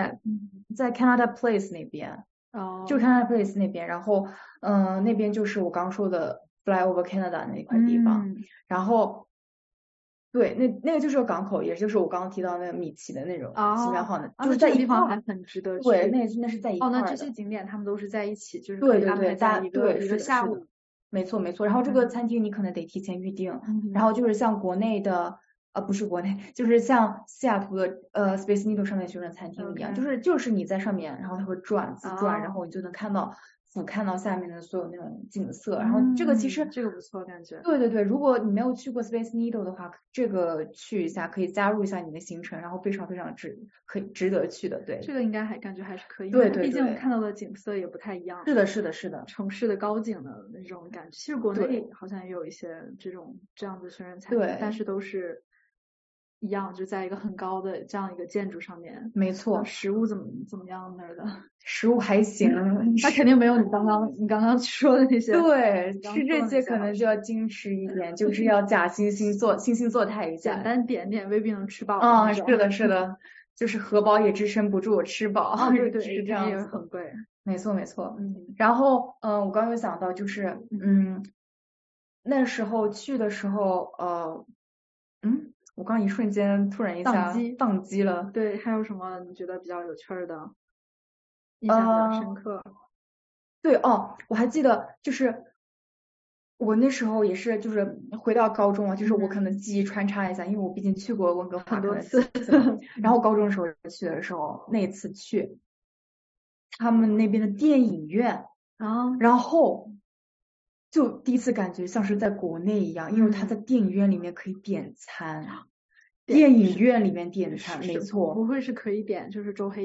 Canada Place 那边，就 Canada Place 那边，然后那边就是我刚说的 Flyover Canada 那块地方，然后对，那个就是个港口，也就是我刚刚提到那个米奇的那种奇妙号的，就是在这个地方还很值得去。 对，那是在一块的。 那这些景点他们都是在一起，就是对， 在一个下午。 没错，然后这个餐厅你可能得提前预定，然后就是像国内的不是国内，就是像西雅图的Space Needle 上面旋转餐厅一样，就是你在上面，然后它会转，然后你就能看到下面的所有那种景色，然后这个其实这个不错感觉。 对，如果你没有去过 Space Needle 的话，这个去一下可以加入一下你的行程，然后非常值得去的。对， 这个应该感觉还是可以。 对， 毕竟我们看到的景色也不太一样。 是的， 城市的高景的那种感觉。其实国内好像也有一些这样的旋转餐厅，但是都是一样，就在一个很高的这样一个建筑上面。 没错。 食物怎么样那儿的？ 食物还行， 它肯定没有你刚刚说的那些。 对，吃这些可能就要矜持一点，就是要假惺惺作态一下， 简单点点未必能吃饱。 是的，就是荷包也支撑不住吃饱。 对， 是这样子， 也很贵。 没错。然后我刚有想到就是那时候去的时候我刚一瞬间突然一下宕机了。 对，还有什么你觉得比较有趣的？印象比较深刻。 对我还记得就是我那时候也是就是回到高中就是我可能记忆穿插一下，因为我毕竟去过温哥华很多次然后高中的时候去的时候，那一次去他们那边的电影院然后就第一次感觉像是在国内一样，因为他在电影院里面可以点餐。电影院里面点餐，没错， 不会是可以点就是周黑鸭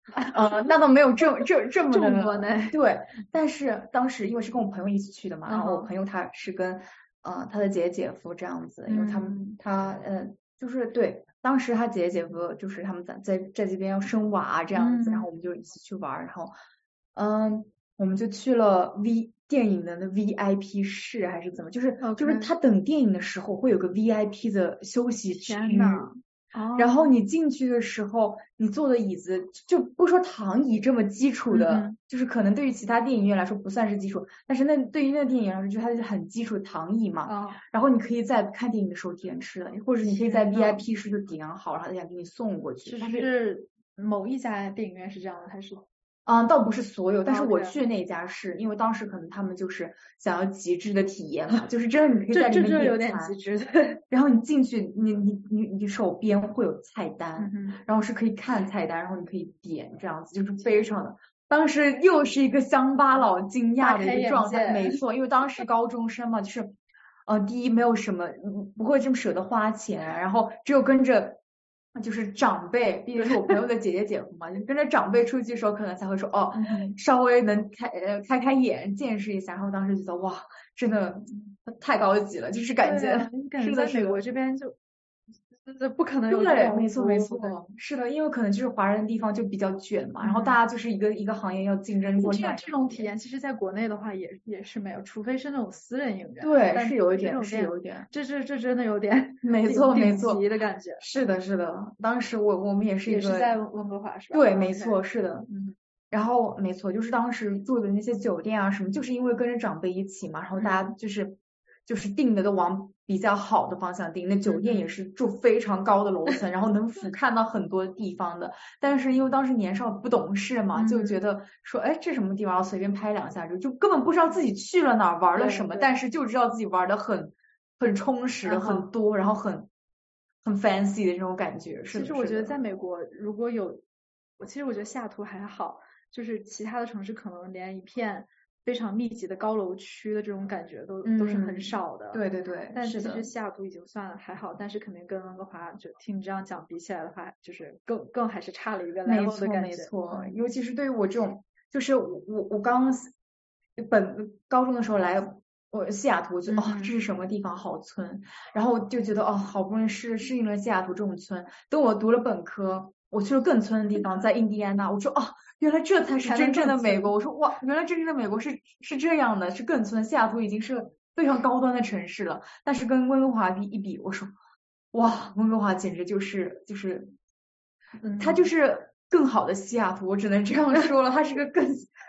那倒没有这么多呢。 对，但是当时因为是跟我朋友一起去的嘛，然后我朋友他是跟他的姐姐姐夫这样子，因为他就是对，当时他姐姐姐夫就是他们在这边要生娃这样子，然后我们就一起去玩，然后我们就去了电影的那 VIP 室还是怎么，就是他等电影的时候会有个 VIP 的休息区。然后你进去的时候，你坐的椅子就不说躺椅这么基础的，就是可能对于其他电影院来说不算是基础，但是对于那电影院来说，就它是很基础的躺椅嘛。然后你可以在看电影的时候点吃的，或者你可以在 VIP 室就点好，然后他想给你送过去。 是某一家电影院是这样的，还是？ 倒不是所有，但是我去的那家是因为当时可能他们就是想要极致的体验嘛，就是真的你可以在里面点餐， 这有点极致的。 然后你进去，你手边会有菜单，然后是可以看菜单，然后你可以点这样子，就是非常的。当时又是一个乡巴佬惊讶的一个状态，没错，因为当时高中生嘛，就是第一没有什么不会这么舍得花钱，然后只有跟着。就是长辈，毕竟是我朋友的姐姐姐夫嘛，就跟着长辈出去的时候，可能才会说稍微能开眼见识一下。然后当时觉得哇，真的太高级了，就是感觉是的，美国这边就不可能有对，没错，是的，因为可能就是华人的地方就比较卷嘛，然后大家就是一个行业要竞争过来。 这种体验，其实在国内的话也是没有，除非是那种私人影院。 对，是有一点， 这真的有点没错的感觉。 是的，当时我们也是在温哥华是吧？ 对，没错，是的，然后没错，就是当时住的那些酒店啊什么，就是因为跟着长辈一起嘛，然后大家就是定的都往比较好的方向定，那酒店也是住非常高的楼层，然后能俯瞰到很多地方的。但是因为当时年少不懂事嘛，就觉得说，哎，这什么地方，要随便拍2下就根本不知道自己去了哪儿，玩了什么，但是就知道自己玩的很充实，很多，然后很 fancy 的这种感觉。 其实我觉得在美国，如果有，其实我觉得西雅图还好，就是其他的城市可能连一片非常密集的高楼区的这种感觉都是很少的。 对， 但是其实西雅图已经算还好，但是肯定跟温哥华就听你这样讲比起来的话，就是更还是差了一个 level 的感觉。 没错，尤其是对于我这种，就是我刚高中的时候来西雅图，就这是什么地方，好村，然后就觉得好不容易适应了西雅图这种村。等我读了本科，我去了更村的地方，在印第安纳，我说原来这才是真正的美国。我说哇，原来真正的美国是这样的，是更村。西雅图已经是非常高端的城市了，但是跟温哥华一比，我说哇，温哥华简直就是它就是更好的西雅图，我只能这样说了，它是个更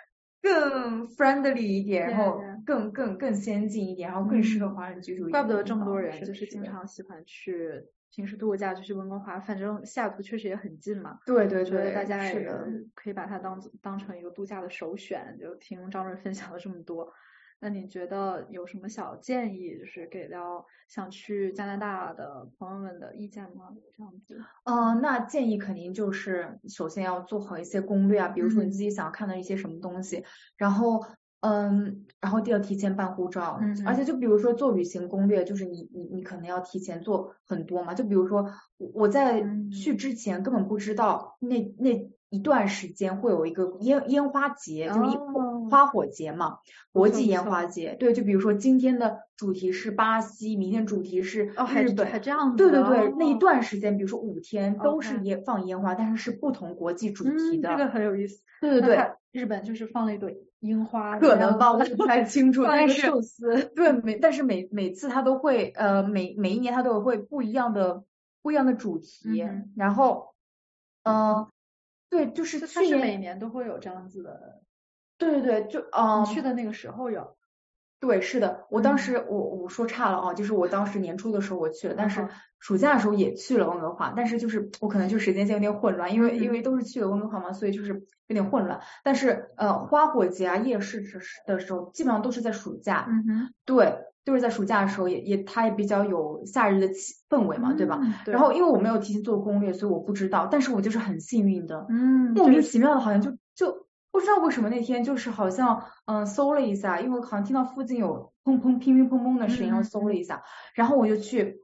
friendly 一点，然后更先进一点，然后更适合华人居住一点。 怪不得这么多人就是经常喜欢去。平时度假就去温哥华，反正西雅图确实也很近嘛。 对， 觉得大家也可以把它当成一个度假的首选。就听张瑞分享了这么多，那你觉得有什么小建议，就是给到想去加拿大的朋友们的意见吗？这样子。 那建议肯定就是首先要做好一些攻略啊，比如说你自己想看到一些什么东西，然后第二提前办护照，而且就比如说做旅行攻略，就是你可能要提前做很多嘛，就比如说我在去之前根本不知道那一段时间会有一个烟花节，就是花火节嘛，国际烟花节。对，就比如说今天的主题是巴西，明天主题是日本， 还这样子。 对，那一段时间，比如说5天都是放烟花，但是是不同国际主题的。 这个很有意思。 对， 日本就是放了一朵樱花， 可能吧，我不太清楚。但是寿司， 对，但是每次它都会每一年它都会不一样的主题，然后对，就是去年每年都会有这样子的。 对，就你去的那个时候有。 对，是的，我当时我说差了就是我当时年初的时候我去了，但是暑假的时候也去了温哥华，但是就是我可能就时间线有点混乱，因为都是去了温哥华嘛，所以就是有点混乱。但是花火节啊夜市的时候基本上都是在暑假，对，就是在暑假的时候它也比较有夏日的氛围嘛，对吧？然后因为我没有提前做攻略，所以我不知道，但是我就是很幸运的，莫名其妙的好像就不知道为什么那天就是好像搜了一下，因为我好像听到附近有乒乒乓乓的声音，然后搜了一下，然后我就去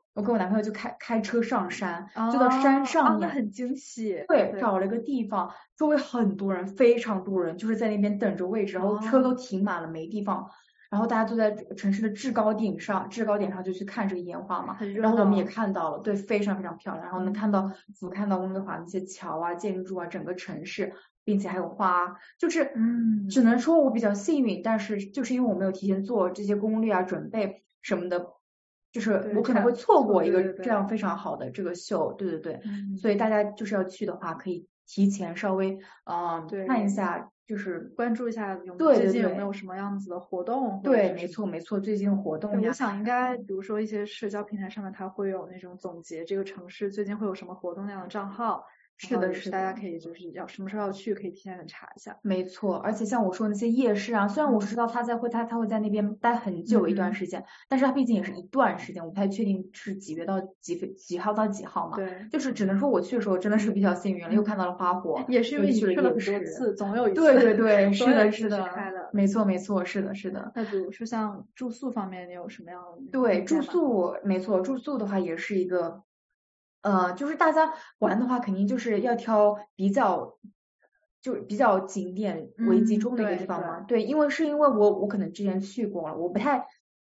我跟我男朋友就开车上山，就到山上面， 那很惊喜。 对，找了个地方，周围很多人，非常多人，就是在那边等着位置，然后车都停满了，没地方。然后大家都在城市的制高点上就去看这个烟花嘛，然后我们也看到了，对，非常非常漂亮，然后能俯瞰到温哥华那些桥啊、建筑啊，整个城市，并且还有花，就是只能说我比较幸运，但是就是因为我没有提前做这些攻略啊、准备什么的，就是我可能会错过一个这样非常好的这个秀，对，所以大家就是要去的话，可以提前稍微看一下。就是关注一下最近有没有什么样子的活动。 对，没错，最近活动呀。 我想应该比如说一些社交平台上面它会有那种总结这个城市最近会有什么活动那样的账号。 是的， 大家可以就是要什么时候要去，可以提前查一下。 没错，而且像我说的那些夜市啊，虽然我知道他会在那边待很久一段时间，但是他毕竟也是一段时间，我不太确定是几月到几号到几号嘛。 对， 就是只能说我去的时候真的是比较幸运了，又看到了花火。 也是因为你去了很多次，总有一次。 对，是的， 开的。 没错，是的。 那比如说像住宿方面，你有什么样的？ 对，住宿没错，住宿的话也是一个。就是大家玩的话，肯定就是要挑比较景点为集中的一个地方嘛。对，因为我可能之前去过了，我不太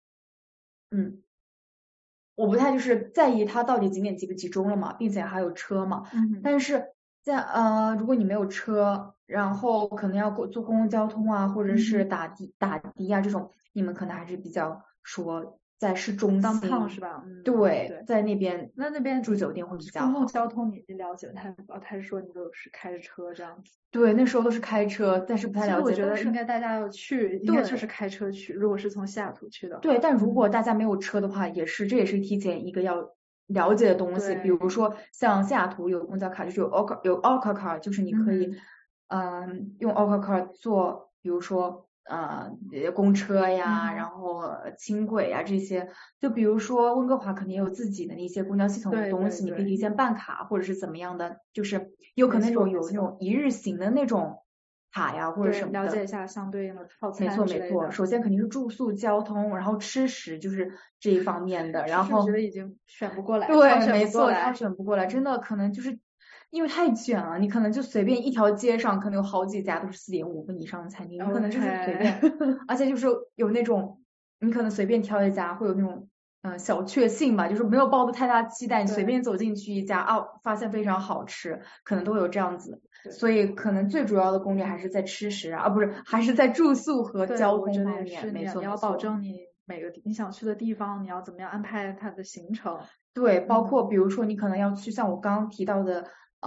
就是在意它到底景点集不集中了嘛，并且还有车嘛。但是如果你没有车，然后可能要坐公共交通啊，或者是打的啊这种，你们可能还是比较说。在市中心是吧？ 对，在那边住酒店会比较好。 公共交通你了解他是说你都是开着车这样子？ 对，那时候都是开车，但是不太了解。 我觉得应该大家要去，应该就是开车去。如果是从西雅图去的。 对，但如果大家没有车的话，这也是提前一个要了解的东西。比如说像西雅图有公交卡，就是有 Orca 卡，就是你可以用 Orca 卡坐，比如说。公车呀，然后轻轨呀这些，就比如说温哥华肯定有自己的那些公交系统的东西，你可以提前办卡或者是怎么样的，就是有可能有那种一日行的那种卡呀或者什么的。 了解一下相对应的套餐。 没错，首先肯定是住宿、交通，然后吃食就是这一方面的，然后觉得已经选不过来。 对，没错，他选不过来，真的可能就是。因为太卷了，你可能就随便一条街上可能有好几家都是4.5分以上的餐厅，你可能就是随便，而且就是有那种你可能随便挑一家会有那种小确幸吧，就是没有抱着太大期待，你随便走进去一家发现非常好吃，可能都有这样子，所以可能最主要的攻略还是在吃食不是，还是在住宿和交通方面。没错， 你要保证你每个你想去的地方，你要怎么样安排它的行程。 对，包括比如说你可能要去像我刚刚提到的。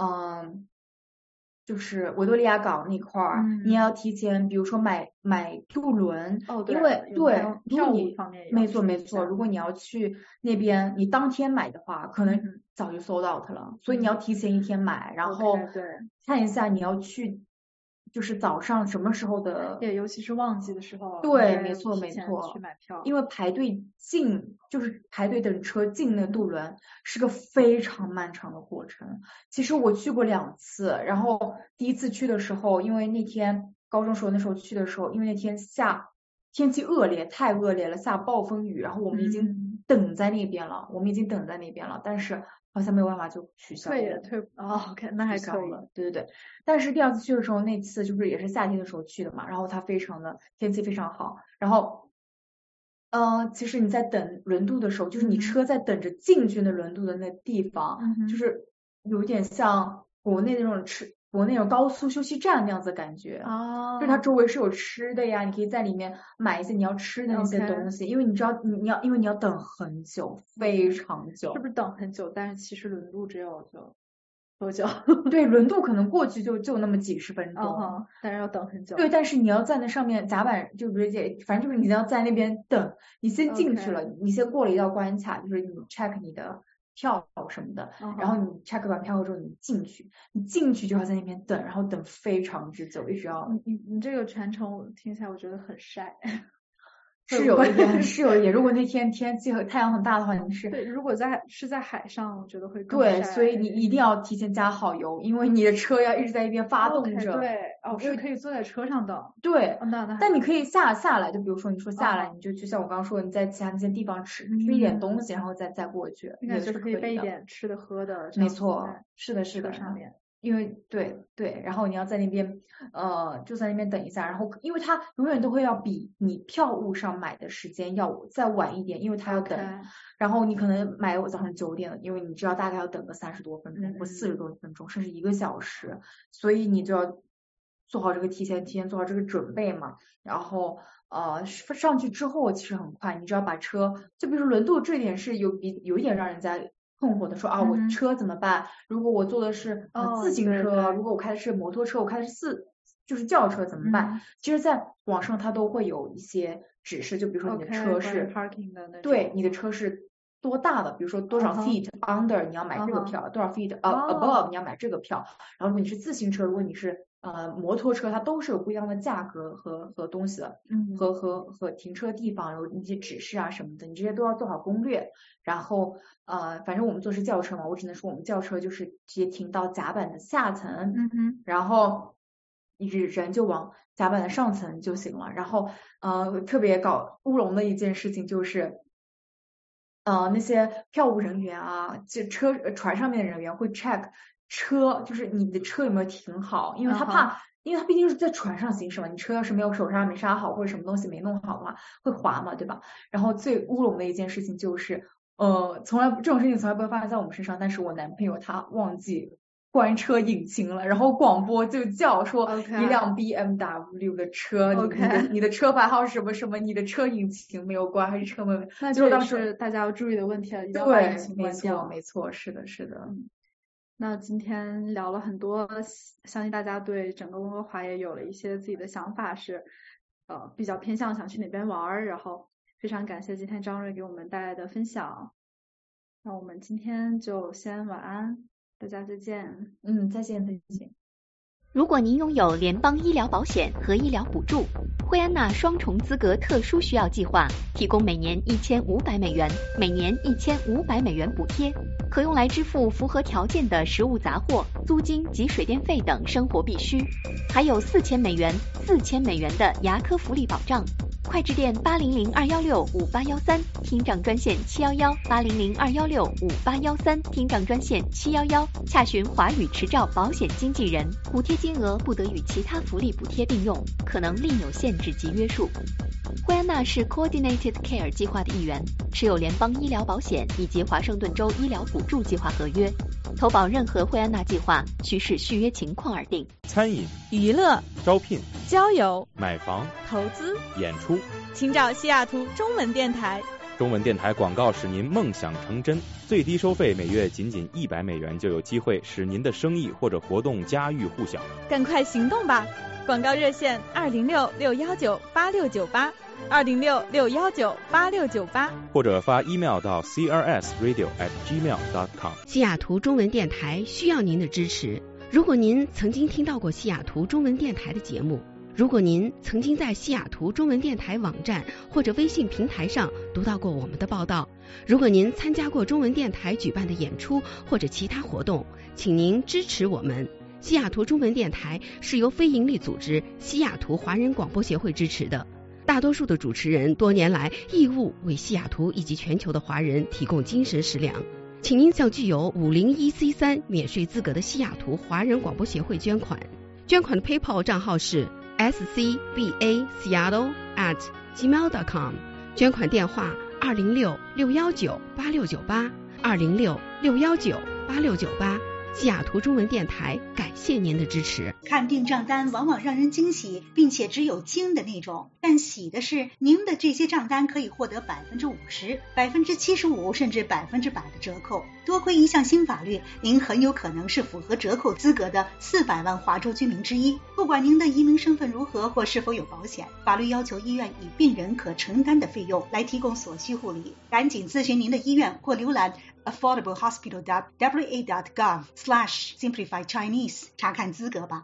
就是维多利亚港那块儿，你也要提前，比如说买渡轮，因为票务方面没错，如果你要去那边，你当天买的话，可能早就sold out了，所以你要提前一天买，然后看一下你要去。就是早上什么时候的？ 对，尤其是旺季的时候。 对，没错。 去买票， 因为排队就是排队等车进那渡轮是个非常漫长的过程。其实我去过2次，然后第一次去的时候，因为那天高中时候那时候去的时候，因为那天天气恶劣，太恶劣了，下暴风雨，然后我们已经等在那边了，但是。好像没有办法就取消了。 OK， 那还可以。 对。但是第2次去的时候，那次就是也是夏天的时候去的嘛，然后它天气非常好。然后，其实你在等轮渡的时候，就是你车在等着进去的轮渡的那地方，就是有点像国内那种高速休息站那样子的感觉。就是它周围是有吃的呀，你可以在里面买一些你要吃的那些东西，因为你知道因为你要等很久，非常久。 是不是等很久？但是其实轮渡只有多久？ 对，轮渡可能过去就那么几十分钟， 但是要等很久。 对，但是你要在那上面甲板就不是反正就是你要在那边等，你先进去了，你先过了一道关卡，就是你 check 你的。票什么的，然后你 check 完票之后你进去就要在那边等，然后等非常之久，一直要。 你这个全程听起来我觉得很晒。 是有一点，如果那天天气和太阳很大的话，你是对，如果是在海上，我觉得会更对，所以你一定要提前加好油，因为你的车要一直在一边发动着。 对，是可以坐在车上的。 对，但你可以下来，就比如说你说下来，你就像我刚刚说的，你在其他那些地方吃一点东西，然后再过去， 应该就是可以备一点吃的喝的。 没错，是的上面。 因为对，然后你要在那边就在那边等一下，然后因为它永远都会要比你票务上买的时间要再晚一点，因为它要等，然后你可能买早上9点了，因为你知道大概要等个30多分钟或40多分钟，甚至1个小时，所以你就要做好这个提前做好这个准备嘛，然后上去之后其实很快，你只要把车，就比如说轮渡这点是有一点让人家困惑的，说我车怎么办？如果我坐的是自行车，如果我开的是摩托车，我开的是就是轿车怎么办？其实在网上它都会有一些指示，就比如说你的车是对，你的车是多大的，比如说多少 feet under 你要买这个票，多少 feet above 你要买这个票，然后如果你是自行车，如果你是摩托车，它都是有不一样的价格和东西的，和停车地方有一些指示啊什么的，你这些都要做好攻略。然后反正我们坐是轿车嘛，我只能说我们轿车就是直接停到甲板的下层，然后人就往甲板的上层就行了。然后特别搞乌龙的一件事情就是那些票务人员啊，就船上面的人员会 check 车，就是你的车有没有停好，因为他怕，因为他毕竟是在船上行驶嘛，你车要是手刹没刹好或者什么东西没弄好的话会滑嘛，对吧？然后最乌龙的一件事情就是这种事情从来不会发生在我们身上，但是我男朋友他忘记关车引擎了，然后广播就叫说一辆 BMW 的车，你的车牌号是什么什么，你的车引擎没有关还是车门， 那就是大家要注意的问题了，一定要把引擎关掉。 没错，是的。 那今天聊了很多，相信大家对整个温哥华也有了一些自己的想法，是比较偏向想去哪边玩，然后非常感谢今天张瑞给我们带来的分享。那我们今天就先晚安，大家再见。 再见。 如果您拥有联邦医疗保险和医疗补助，惠安娜双重资格特殊需要计划提供每年$1500，每年$1500补贴，可用来支付符合条件的食物杂货、租金及水电费等生活必需，还有$4000的牙科福利保障。快致电800-216-5813，听障专线711-800-216-5813，听障专线711，洽询华语持照保险经纪人，补贴金额不得与其他福利补贴并用，可能另有限制及约束。惠安娜是 Coordinated Care 计划的一员，持有联邦医疗保险以及华盛顿州医疗补助计划合约。投保任何惠安娜计划需视续约情况而定。 餐饮、 娱乐、 招聘、 交友、 买房、 投资、 演出， 请找西雅图中文电台。 中文电台广告使您梦想成真，最低收费每月仅$100，就有机会使您的生意或者活动家喻户晓。 赶快行动吧！广告热线206-619-8698，206-619-8698， 或者发 email 到 crsradio@gmail.com。 西雅图中文电台需要您的支持。如果您曾经听到过西雅图中文电台的节目，如果您曾经在西雅图中文电台网站或者微信平台上读到过我们的报道，如果您参加过中文电台举办的演出或者其他活动，请您支持我们。西雅图中文电台是由非营利组织西雅图华人广播协会支持的，大多数的主持人多年来义务为西雅图以及全球的华人提供精神食粮。请您向具有501C3免税资格的西雅图华人广播协会捐款，捐款的 PayPal 账号是scbaseattle@gmail.com， 捐款电话206-619-8698 206-619-8698。西雅图中文电台感谢您的支持。 看订账单往往让人惊喜，并且只有惊的那种，但喜的是您的这些账单可以获得50%、75%甚至100%的折扣。多亏一项新法律，您很有可能是符合折扣资格的400万华州居民之一。不管您的移民身份如何或是否有保险，法律要求医院以病人可承担的费用来提供所需护理。赶紧咨询您的医院或浏览affordablehospital.wa.gov/simplifychinese 查看资格吧。